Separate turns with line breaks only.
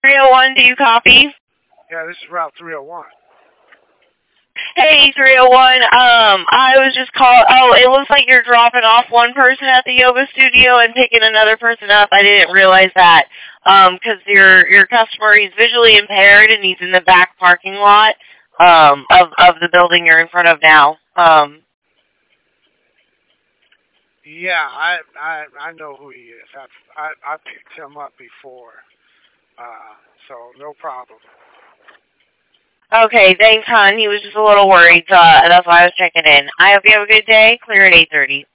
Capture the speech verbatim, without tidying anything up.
three oh one, do you copy?
Yeah, this is Route three oh one.
Hey, three oh one, um, I was just call. Oh, it looks like you're dropping off one person at the yoga studio and picking another person up. I didn't realize that, um, because your, your customer, he's visually impaired and he's in the back parking lot, um, of, of the building you're in front of now. Um,
Yeah, I I I know who he is. I've, I I picked him up before, uh, so no problem.
Okay, thanks, hon. He was just a little worried, so uh, that's why I was checking in. I hope you have a good day. Clear at eight thirty.